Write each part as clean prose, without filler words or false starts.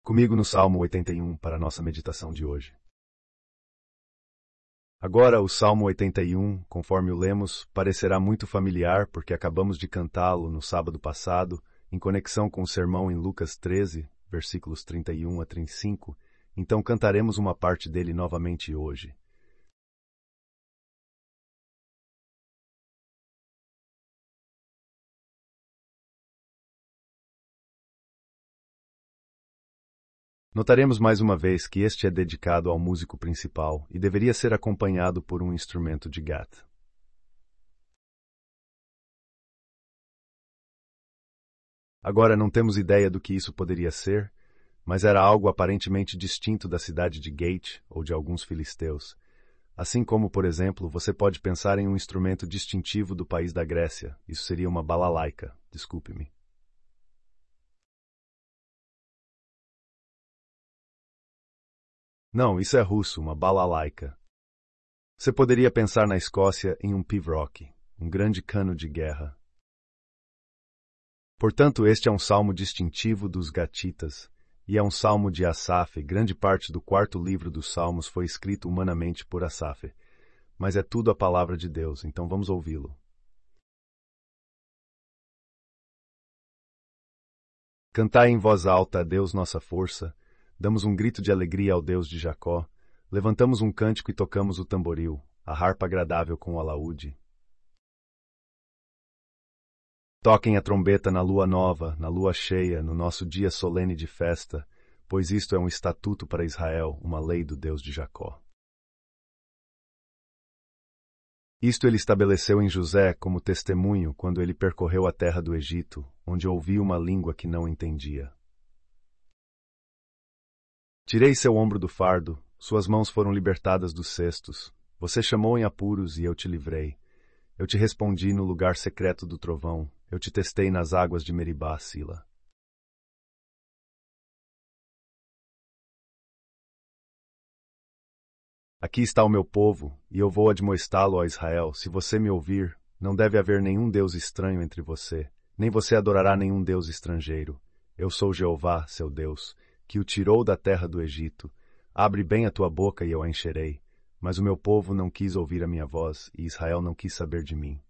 Comigo no Salmo 81 para a nossa meditação de hoje. Agora, o Salmo 81, conforme o lemos, parecerá muito familiar porque acabamos de cantá-lo no sábado passado, em conexão com o sermão em Lucas 13, versículos 31 a 35, então cantaremos uma parte dele novamente hoje. Notaremos mais uma vez que este é dedicado ao músico principal e deveria ser acompanhado por um instrumento de gaita. Agora não temos ideia do que isso poderia ser, mas era algo aparentemente distinto da cidade de Gate ou de alguns filisteus. Assim como, por exemplo, você pode pensar em um instrumento distintivo do país da Grécia. Isso seria uma balalaika, desculpe-me. Não, isso é russo, uma balalaika. Você poderia pensar na Escócia em um pibroch, um grande cano de guerra. Portanto, este é um salmo distintivo dos gatitas, e é um salmo de Asaf. Grande parte do quarto livro dos Salmos foi escrito humanamente por Asaf, mas é tudo a palavra de Deus, então vamos ouvi-lo. Cantai em voz alta a Deus nossa força, damos um grito de alegria ao Deus de Jacó, levantamos um cântico e tocamos o tamboril, a harpa agradável com o alaúde. Toquem a trombeta na lua nova, na lua cheia, no nosso dia solene de festa, pois isto é um estatuto para Israel, uma lei do Deus de Jacó. Isto ele estabeleceu em José como testemunho quando ele percorreu a terra do Egito, onde ouviu uma língua que não entendia. Tirei seu ombro do fardo, suas mãos foram libertadas dos cestos. Você chamou em apuros e eu te livrei. Eu te respondi no lugar secreto do trovão. Eu te testei nas águas de Meribá, Sila. Aqui está o meu povo, e eu vou admoestá-lo a Israel. Se você me ouvir, não deve haver nenhum Deus estranho entre você, nem você adorará nenhum Deus estrangeiro. Eu sou Jeová, seu Deus, que o tirou da terra do Egito. Abre bem a tua boca e eu a encherei. Mas o meu povo não quis ouvir a minha voz, e Israel não quis saber de mim.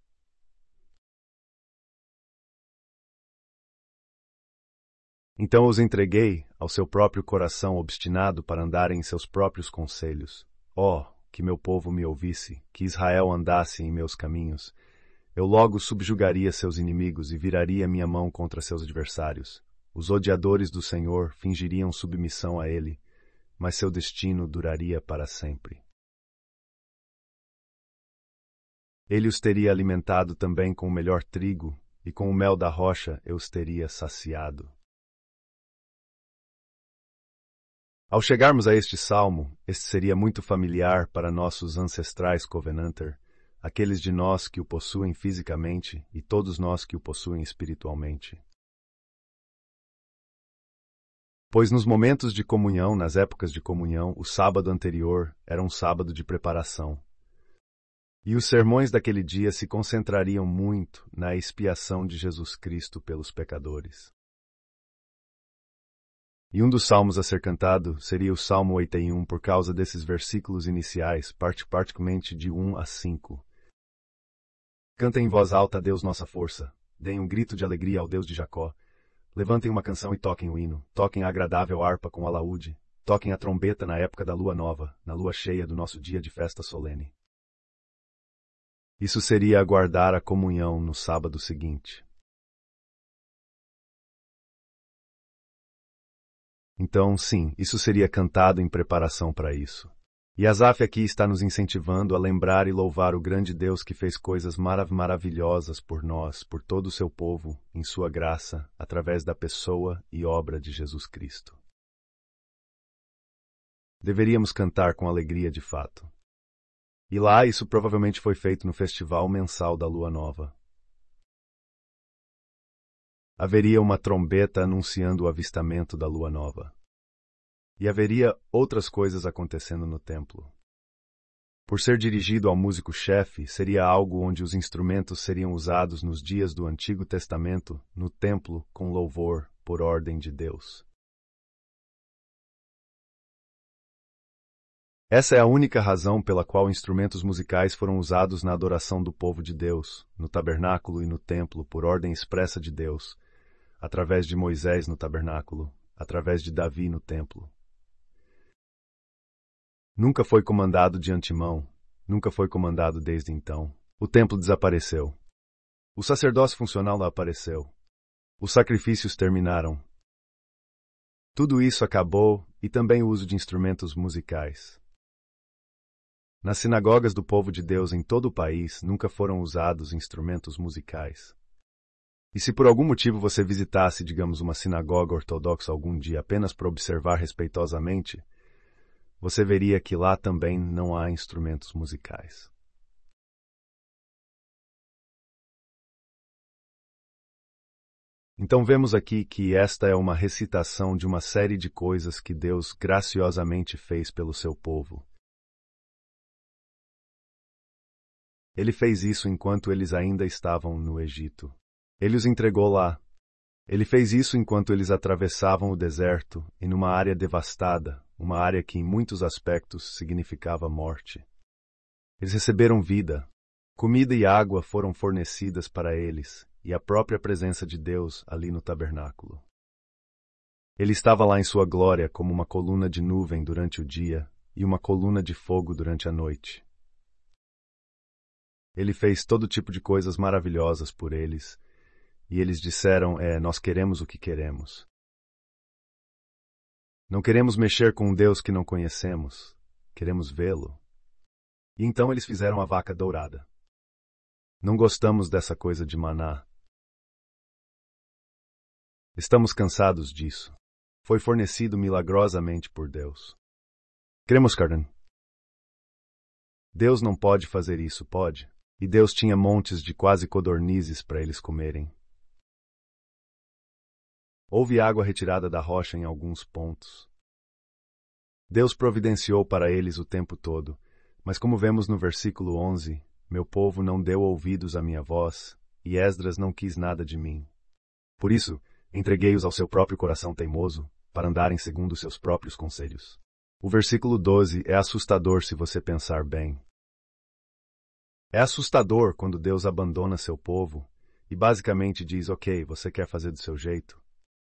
Então os entreguei ao seu próprio coração obstinado para andarem em seus próprios conselhos. Oh, que meu povo me ouvisse, que Israel andasse em meus caminhos. Eu logo subjugaria seus inimigos e viraria minha mão contra seus adversários. Os odiadores do Senhor fingiriam submissão a ele, mas seu destino duraria para sempre. Ele os teria alimentado também com o melhor trigo, e com o mel da rocha eu os teria saciado. Ao chegarmos a este salmo, este seria muito familiar para nossos ancestrais Covenanter, aqueles de nós que o possuem fisicamente e todos nós que o possuem espiritualmente. Pois nos momentos de comunhão, nas épocas de comunhão, o sábado anterior era um sábado de preparação. E os sermões daquele dia se concentrariam muito na expiação de Jesus Cristo pelos pecadores. E um dos salmos a ser cantado seria o Salmo 81 por causa desses versículos iniciais, particularmente de 1 a 5. Cantem em voz alta a Deus nossa força, deem um grito de alegria ao Deus de Jacó, levantem uma canção e toquem o hino, toquem a agradável harpa com alaúde, toquem a trombeta na época da lua nova, na lua cheia do nosso dia de festa solene. Isso seria aguardar a comunhão no sábado seguinte. Então, sim, isso seria cantado em preparação para isso. E Asaf aqui está nos incentivando a lembrar e louvar o grande Deus que fez coisas maravilhosas por nós, por todo o seu povo, em sua graça, através da pessoa e obra de Jesus Cristo. Deveríamos cantar com alegria de fato. E lá isso provavelmente foi feito no festival mensal da Lua Nova. Haveria uma trombeta anunciando o avistamento da lua nova. E haveria outras coisas acontecendo no templo. Por ser dirigido ao músico-chefe, seria algo onde os instrumentos seriam usados nos dias do Antigo Testamento, no templo, com louvor, por ordem de Deus. Essa é a única razão pela qual instrumentos musicais foram usados na adoração do povo de Deus, no tabernáculo e no templo, por ordem expressa de Deus, através de Moisés no tabernáculo, através de Davi no templo. Nunca foi comandado de antemão, nunca foi comandado desde então. O templo desapareceu. O sacerdócio funcional apareceu. Os sacrifícios terminaram. Tudo isso acabou e também o uso de instrumentos musicais. Nas sinagogas do povo de Deus em todo o país nunca foram usados instrumentos musicais. E se por algum motivo você visitasse, digamos, uma sinagoga ortodoxa algum dia apenas para observar respeitosamente, você veria que lá também não há instrumentos musicais. Então vemos aqui que esta é uma recitação de uma série de coisas que Deus graciosamente fez pelo seu povo. Ele fez isso enquanto eles ainda estavam no Egito. Ele os entregou lá. Ele fez isso enquanto eles atravessavam o deserto e numa área devastada, uma área que em muitos aspectos significava morte. Eles receberam vida. Comida e água foram fornecidas para eles, e a própria presença de Deus ali no tabernáculo. Ele estava lá em sua glória como uma coluna de nuvem durante o dia e uma coluna de fogo durante a noite. Ele fez todo tipo de coisas maravilhosas por eles, e eles disseram, nós queremos o que queremos. Não queremos mexer com um Deus que não conhecemos, queremos vê-lo. E então eles fizeram a vaca dourada. Não gostamos dessa coisa de maná. Estamos cansados disso. Foi fornecido milagrosamente por Deus. Queremos carne. Deus não pode fazer isso, pode? E Deus tinha montes de quase codornizes para eles comerem. Houve água retirada da rocha em alguns pontos. Deus providenciou para eles o tempo todo, mas como vemos no versículo 11, meu povo não deu ouvidos à minha voz, e Esdras não quis nada de mim. Por isso, entreguei-os ao seu próprio coração teimoso, para andarem segundo seus próprios conselhos. O versículo 12 é assustador se você pensar bem. É assustador quando Deus abandona seu povo e basicamente diz, ok, você quer fazer do seu jeito?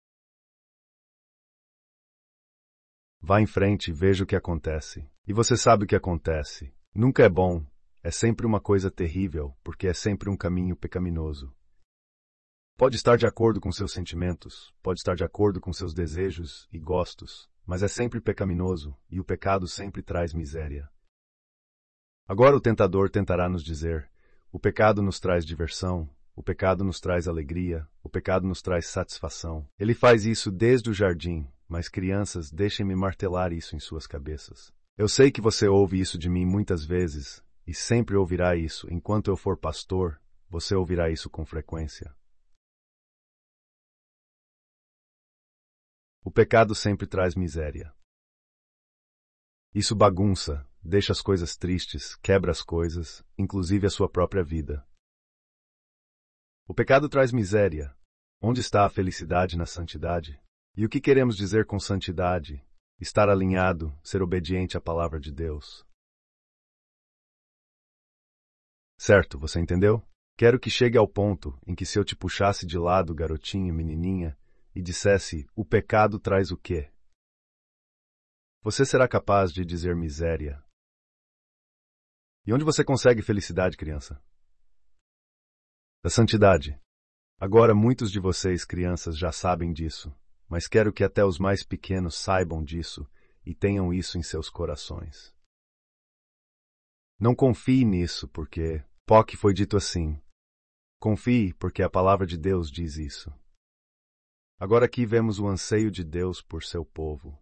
Vá em frente e veja o que acontece. E você sabe o que acontece. Nunca é bom, é sempre uma coisa terrível, porque é sempre um caminho pecaminoso. Pode estar de acordo com seus sentimentos, pode estar de acordo com seus desejos e gostos, mas é sempre pecaminoso, e o pecado sempre traz miséria. Agora o tentador tentará nos dizer, o pecado nos traz diversão, o pecado nos traz alegria, o pecado nos traz satisfação. Ele faz isso desde o jardim, mas crianças, deixem-me martelar isso em suas cabeças. Eu sei que você ouve isso de mim muitas vezes, e sempre ouvirá isso, enquanto eu for pastor, você ouvirá isso com frequência. O pecado sempre traz miséria. Isso bagunça, deixa as coisas tristes, quebra as coisas, inclusive a sua própria vida. O pecado traz miséria. Onde está a felicidade na santidade? E o que queremos dizer com santidade? Estar alinhado, ser obediente à palavra de Deus. Certo, você entendeu? Quero que chegue ao ponto em que se eu te puxasse de lado, garotinho, menininha, e dissesse, o pecado traz o quê? Você será capaz de dizer miséria. E onde você consegue felicidade, criança? Da santidade. Agora muitos de vocês, crianças, já sabem disso, mas quero que até os mais pequenos saibam disso e tenham isso em seus corações. Não confie nisso, porque POC foi dito assim. Confie, porque a palavra de Deus diz isso. Agora aqui vemos o anseio de Deus por seu povo.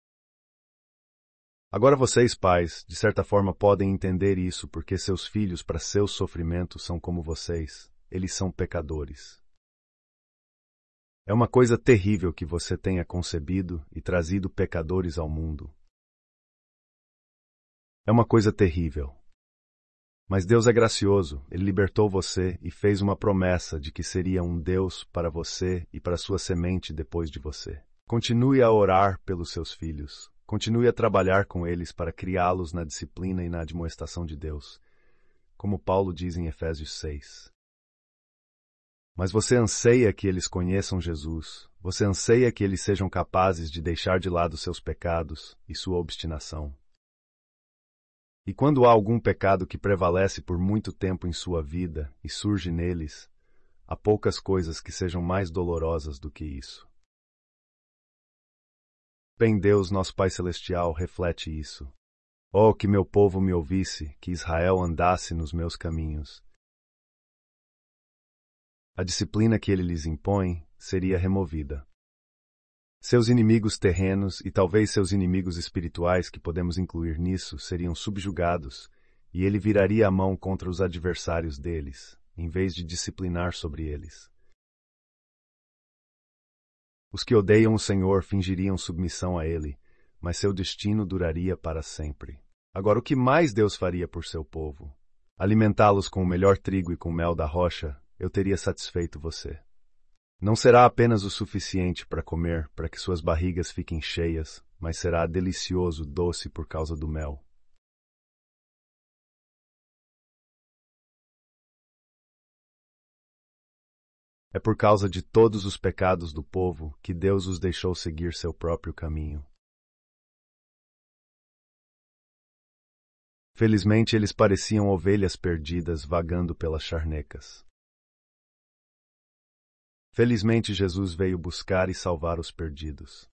Agora vocês, pais, de certa forma podem entender isso porque seus filhos, para seus sofrimentos, são como vocês. Eles são pecadores. É uma coisa terrível que você tenha concebido e trazido pecadores ao mundo. É uma coisa terrível. Mas Deus é gracioso, Ele libertou você e fez uma promessa de que seria um Deus para você e para sua semente depois de você. Continue a orar pelos seus filhos. Continue a trabalhar com eles para criá-los na disciplina e na admoestação de Deus, como Paulo diz em Efésios 6. Mas você anseia que eles conheçam Jesus, você anseia que eles sejam capazes de deixar de lado seus pecados e sua obstinação. E quando há algum pecado que prevalece por muito tempo em sua vida e surge neles, há poucas coisas que sejam mais dolorosas do que isso. Bem, Deus, nosso Pai Celestial, reflete isso. Oh, que meu povo me ouvisse, que Israel andasse nos meus caminhos. A disciplina que ele lhes impõe seria removida. Seus inimigos terrenos e talvez seus inimigos espirituais, que podemos incluir nisso, seriam subjugados, e ele viraria a mão contra os adversários deles, em vez de disciplinar sobre eles. Os que odeiam o Senhor fingiriam submissão a ele, mas seu destino duraria para sempre. Agora, o que mais Deus faria por seu povo? Alimentá-los com o melhor trigo e com mel da rocha, eu teria satisfeito você. Não será apenas o suficiente para comer, para que suas barrigas fiquem cheias, mas será delicioso, doce por causa do mel. É por causa de todos os pecados do povo que Deus os deixou seguir seu próprio caminho. Felizmente, eles pareciam ovelhas perdidas vagando pelas charnecas. Felizmente, Jesus veio buscar e salvar os perdidos.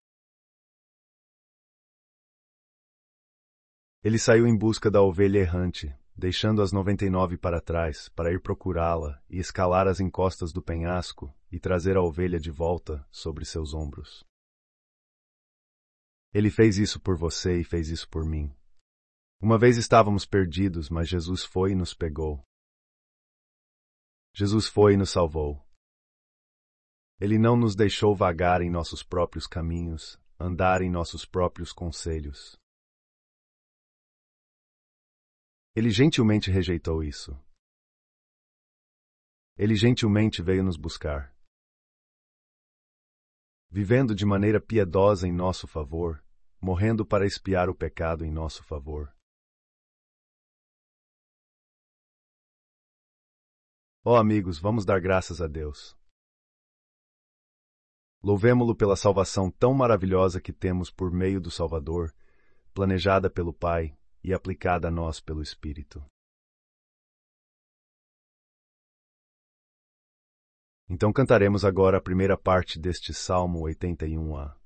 Ele saiu em busca da ovelha errante, deixando as 99 para trás, para ir procurá-la e escalar as encostas do penhasco e trazer a ovelha de volta sobre seus ombros. Ele fez isso por você e fez isso por mim. Uma vez estávamos perdidos, mas Jesus foi e nos pegou. Jesus foi e nos salvou. Ele não nos deixou vagar em nossos próprios caminhos, andar em nossos próprios conselhos. Ele gentilmente rejeitou isso. Ele gentilmente veio nos buscar. Vivendo de maneira piedosa em nosso favor, morrendo para expiar o pecado em nosso favor. Oh, amigos, vamos dar graças a Deus. Louvemo-lo pela salvação tão maravilhosa que temos por meio do Salvador, planejada pelo Pai e aplicada a nós pelo Espírito. Então cantaremos agora a primeira parte deste Salmo 81a.